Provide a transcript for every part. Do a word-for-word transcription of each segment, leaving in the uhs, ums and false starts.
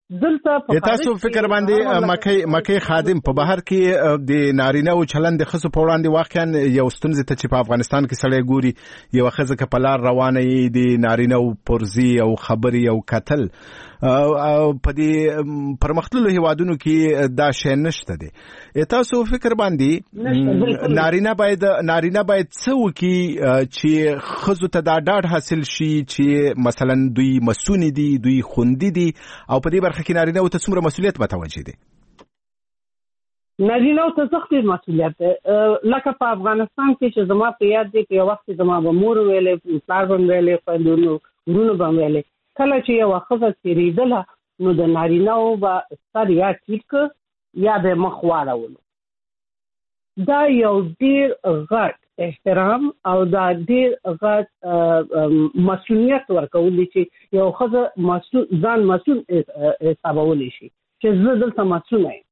دلته تاسو فکر باندې مکه مکه خادم په بهر کې د نارینه او چلند د خصو په وړاندې واقعا یو ستونزه ته چې په افغانستان کې سړی ګوري یو خزه کې پلار روانه د نارینه او پرزي او خبري او قتل په دې پرمختللو هیوادونو کې دا شی نشته دي. تاسو فکر باندې نارینه باید نارینه باید څه وکړي چې خزو ته دا ډاډ حاصل شي چې مثلا دوی مسؤل دي دوی خوندي دي او په دې برخه کې نارینه او ته څومره مسؤلیت متوجه دي؟ نارینه او ته سخت مسؤلیت دی. لکه په افغانستان کې چې زما په یاد دی په وخت زما به مور ویلې پلار به ویلې خویندونو ورونو به ویلې کله چې یو ښځه تېرېدله نو د نارینه او به سر یا ټیټ یا به مخ واړولو. دا یو ډېر غټ احترام او دا ډېر غټ مسؤلیت ورکولی چې یو ښځه مسؤل ځان مسؤل حسابولی شي چې زه دلته مسؤل یم.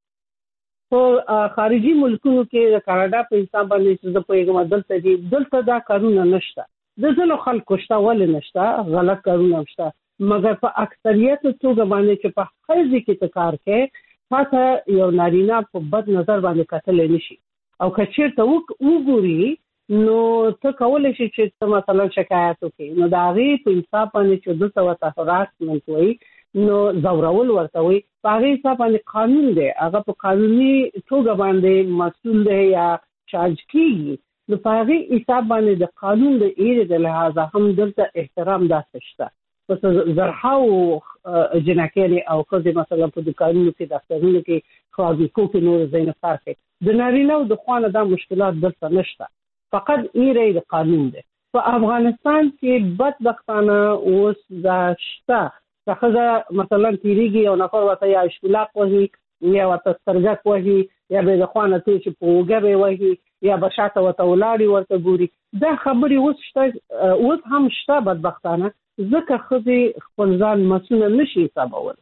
په خارجي ملکونو کې د کاناډا په حساب باندې چې زه پوهېږم دلته دي دلته دا کارونه نشته. د ځینو خلکو شته ولې نشته غلط کارونه شته مګر په اکثریت توګه باندې چې په ښځې کې ته کار کوې تاته یو نارینه په بد نظر باندې کتلی نه شي او که چېرته وګوري نو ته کولی شي چې ته مثلا شکایت وکړي نو د هغې په حساب باندې چې دلته ورته هراسمنټ وایي نو ځورول ورته وایي په هغې حساب باندې قانون دی هغه په قانوني توګه باندې مسؤل دی یا چارج کېږي نو په هغې حساب باندې د قانون د ایرې د لحاظه هم دلته احترام داسې شته. پس زرهاو جنکیانې او ښځې مثلا په دوکانونو کې دفترونو کې فابریکو کې نور ځایونه کار کوي. د نارینه او د خوانه دا مشکلات دلته نشته فقط ایرې د قانون دی. په افغانستان کې بدبختانه اوس دا شته که ښځه مثلا تېرېږي یو نفر ورته یا اشتلاق وهي یا ورته سترګک وهي یا به د خوانه تېر چې په اوږه به وهي یا به شاته ورته ولاړې ورته ګوري. دا خبرې اوس شته اوس هم شته بدبختانه ځکه ښځې خپل ځان مسؤله نشي حسابولی.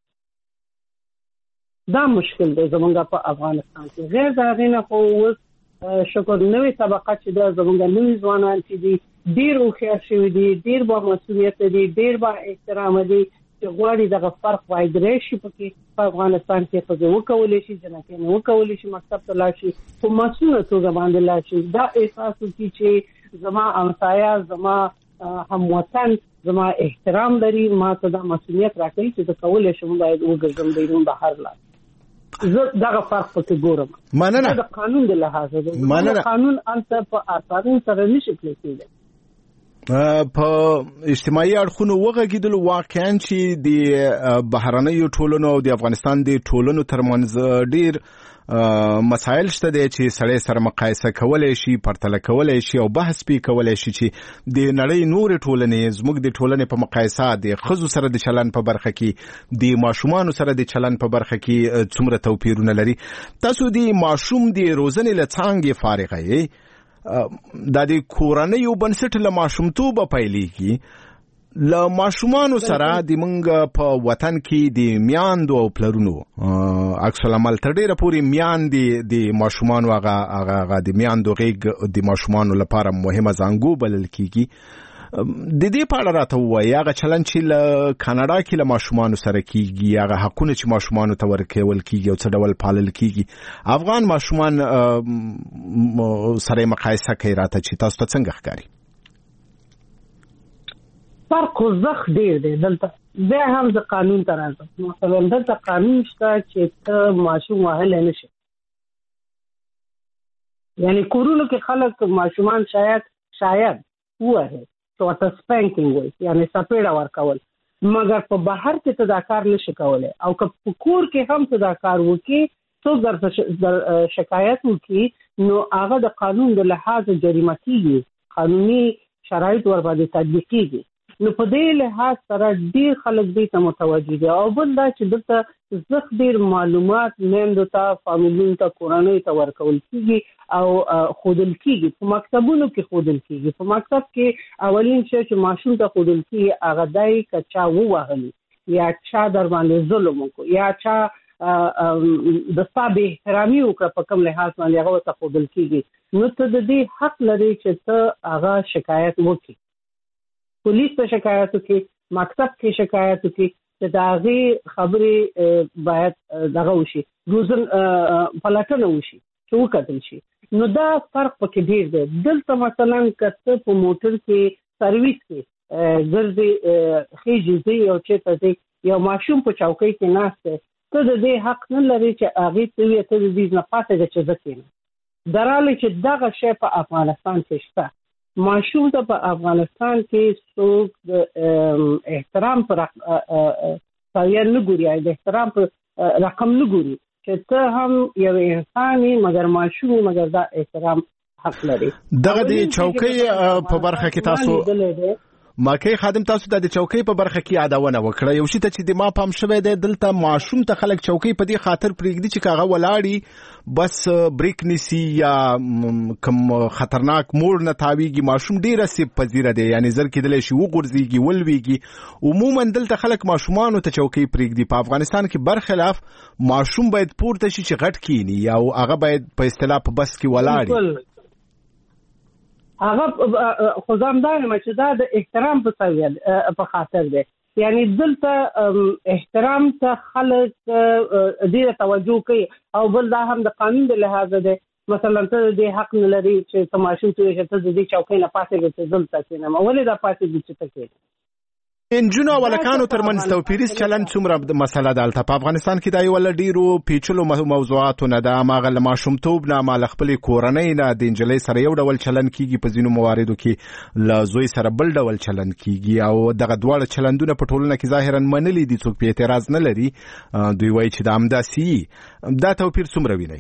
دا مشکل دی زمونږ په افغانستان کې. غیر د هغې نه خو اوس شکر نوې طبقه چې ده زمونږ نوي ځوانان چې دي ډېر هوښیار شوي دي ډېر با مسؤلیت دي ډېر با احترامه دي چې غواړي دغه فرق باید راشي پکې په افغانستان کې ښځې وکولی شي جنکیانې وکولی شي مکتب ته لاړ شي په مسؤله توګه باندې لاړ شي. دا احساس وکړي چې زما همسایه زما هموطن زما احترام لري ما ته دا مسؤلیت راکوي چې زه کولی شم باید وګرځم بیرون بهر لاړ. زه دغه فرق پکې ګورم. مننه. د قانون د لحاظه ده. مننه. قانون انته په اساسي سره نشي پلی کېدلی. په اجتماعي اړخونو وغږېدلو واقعا چې د بهرنیو ټولنو او د افغانستان د ټولنو ترمنځ ډېر مسایل شته دی چې سړی سره مقایسه کولی شي پرتله کولی شي او بحث پې کولی شي چې د نړۍ نورې ټولنې زموږ د ټولنې په مقایسه د ښځو سره د چلن په برخه کې د ماشومانو سره د چلن په برخه کې څومره توپیرونه لري. تاسو د ماشوم د روزنې له څانګې فارغه یې دا د کورنیو بنسټ له ماشومتوبه پیلېږي له ماشومانو سره د موږ په وطن کې د میاندو او پلرونو عکس العمل تر ډېره پورې میاندې د ماشومانو هغه هغه د میاندو غېږ د ماشومانو لپاره مهمه زانګو بلل کېږي. د دې په اړه راته ووایي هغه چلن چې له کاناډا کې له ماشومانو سره کېږي هغه حقونه چې ماشومانو ته ورکول کېږي او څه ډول پالل کېږي افغان ماشومان سره مقایسه کوي راته چې تاسو ته څنګه ښکاري؟ فرق خو زخ ډېر دی دلته. بیا هم د قانون ته راځم مثلا دلته قانون شته چې ته ماشوم وهلی نه شي. یعنې کورونو کې خلک ماشومان شاید شاید ووهي چې ورته سپینکینګ وایي یعنې څپېړه ورکول مګر په بهر کې ته دا کار نه شي کولی او که په کور کې هم ته دا کار وکړي څوک درته شکایت وکړي نو هغه د قانون د لحاظه جریمه کېږي قانوني شرایط ورباندې تطبیق کېږي. نو په دې لحاظ سره ډېر خلک دې ته متوجه دي او بل دا چې دلته زخ ډېر معلومات میندو ته فامیلونو ته کورنیو ته ورکول کېږي او ښودل کېږي په مکتبونو کې ښودل کېږي. په مکتب کې اولین شی چې ماشوم ته ښودل کېږي هغه دی که چا ووهلي یا چا در باندې ظلم وکړو یا چا د ستا بې احترامي وکړه په کوم لحاظ باندې هغه ورته ښودل کېږي نو ته د دې حق لرې چې ته هغه شکایت وکړي. پولیس ته شکایت وکړي مکتب کې شکایت وکړي چې دا غي خبرې باید دغه وشي روزن پلاتنه وشي چې وکړل شي. نو دا فرق پکې ډیر دی. دلته مثلا کته په موټر کې سرویس کې ګرځي خېږي دی او چې ته یو ماشوم په چوکۍ کې ناشته ته د دې حق نه لري چې هغه ته وي ته دې نه پاتې چې ځکه دراله چې دغه شی په افغانستان کې شته. ماشوم ته په افغانستان کې څوک د احترام پر ساویان نه ګوري، د احترام پر رقم نه ګوري چې ته هم یو انساني مګر ماشوم مګر دا احترام حق لري. دغه د چوکۍ په برخه کې تاسو ماکه خادم تاسو د چوکۍ په برخه کې یادونه وکړه. یو شی ته چې د ما پام شوه د دلته ماشوم ته خلک چوکۍ په دې خاطر پرېږدي چې کاغه ولاړی بس بریک نسی یا کم خطرناک موړ نه تاویږي. ماشوم ډیر سي پذیره دی، یعنی زر کېدل شي وګورځيږي ولويږي. عموما دلته خلک ماشومان ته چوکۍ پرېږدي. په افغانستان کې برخلاف ماشوم باید پورته شي چې غټ کینی یا هغه باید په اصطلاح په بس کې ولاړی. هغه خو ځاندار چې دا د احترام په سویل په خاطر دی. یعنی دلته احترام ته خلک ډیره توجه کوي او بل دا هم د قانون د لحاظ دی. مثلا ته د حق نه لري چې تماشین ته چې ته د چوکۍ نه پاتې کې دلته کینم ولې دا پاتې دي چې ته کې انجونو ولکانو ترمنځ توپیریز چلن څومره مسله ده. البته په افغانستان کې دا یو ول ډیرو پیچلو موضوعاتو نه ده. ماغه له ماشومتوب نه مال خپل کورنۍ نه د انجلۍ سره یو ډول چلن کیږي، په ځینو مواردو کې له زوی سره بل ډول چلن کیږي او دغه دواړه چلندونه په ټولنه کې ظاهرا منلي دي، څوک په اعتراض نه لري. دوی وایي چې د امداسي دا توپیر څومره ویني.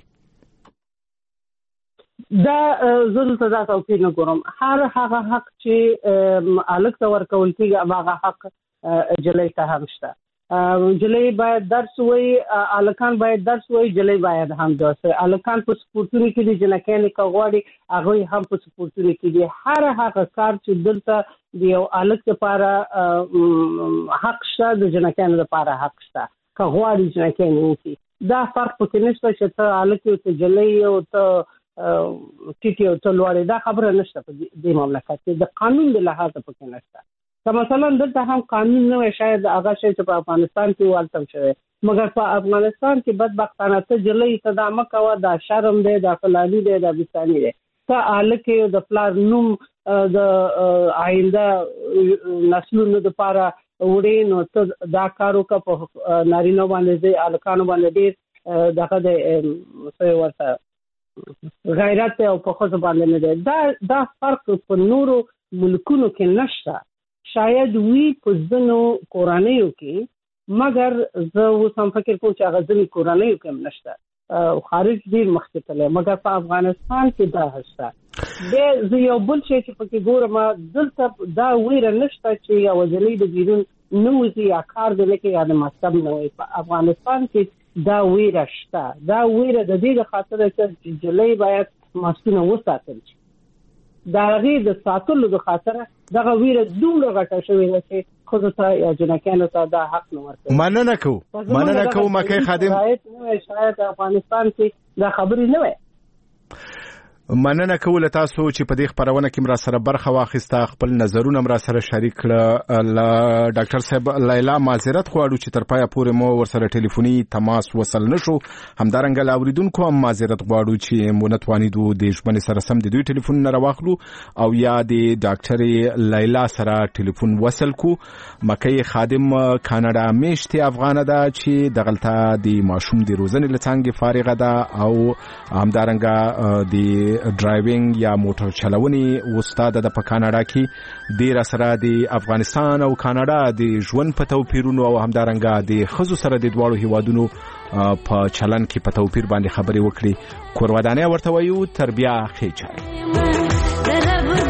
دا زړه ته دا توپیر نه ګورم. هر هغه حق چې الګ ته ورکول کېږي هغه حق جلۍ ته هم شته. جلۍ باید درس وایي، الکان باید درس وایي، جلۍ باید هم درس وایي. الکان په سپورتونو کې دي، جنکانې که غواړي هغوی هم په سپورتونو کې دي. هر هغه کار چې دلته د یو الک لپاره حق شته د جنکانو لپاره حق شته که غواړي جنکانې وکړي. دا فرق پکې نشته چې ته الک یو ته جلۍ او ته ټیټي او تلوړې. دا خبره نشته په دې مملکت کې، د قانون د لحاظ پکې نشته. که مثلا دلته هم قانون نه وي شاید هغه شی چې په افغانستان کې والتم شوی، مګر په افغانستان کې بدبختانه ته جلۍ ته دا مکوه، دا شرم دی، دا فلانی دی، دا بستانی دی. ته الکه د پلار نوم د آینده نسلونو لپاره وړي نو ته دا کارو کا په نارینه باندې دی الکانو باندې ډیر دغه د څه ورته غیرت او په خود باندې نه دی. دا دا فرق په نورو ملکونو کې نشته. شاید وی په ځینو کورنیو کې، مګر زه اوس هم فکر کوم چې هغه ځینې کورنیو کې هم نشته، خارج ډیر مخکې تللی، مګر په افغانستان کې دا شته. د زه یو بل شی چې پکې ګورم دلته دا ویره نشته چې یو جلۍ د بیرون نه وځي یا کار دی لکه یا د مکتب نه وي. په افغانستان کې دا ویره شته. دا ویره د دې د خاطر چې جلۍ باید ماسکونه وساتل شي. دا غي د ساتلو د خاطر دغه ویره دومره غټه شوې ده چې خو ته یا جنکانو ته دا حق نه ورکوي. مننه کوم مننه کوم مکه خادم. شاید افغانستان کې دا خبرې نه وي. مننه کوله تاسو چې په دې خبرونه کې مرا سره برخه واخیسته، خپل نظرونه مرا سره شریک کړه. ډاکټر صاحب لیلا معذرت غواړو چې تر پایه پورې مو ورسره ټلیفوني تماس وصل نشو. همدارنګه لاوریدونکو هم معذرت غواړو چې مو نتوانیدو د ژوند سره سم د دوی ټلیفون نه راوخلو او یا د ډاکټر لیلا سره ټلیفون وصل کو. مکه خادم کاناډا میشته افغان ده چې دغلطه د ماشوم د روزنې لڅنګ فارغه ده او همدارنګه د ډرایوینګ یا موټر چلونې استاد د په کاناډا کې ډیر سره د افغانستان او کاناډا د ژوند په توپیرونو او همدارنګه د خزو سره د دواړو هیوادونو په چلن کې په توپیر باندې خبرې وکړي. کورودانه ورته وایو تربیه خېچای.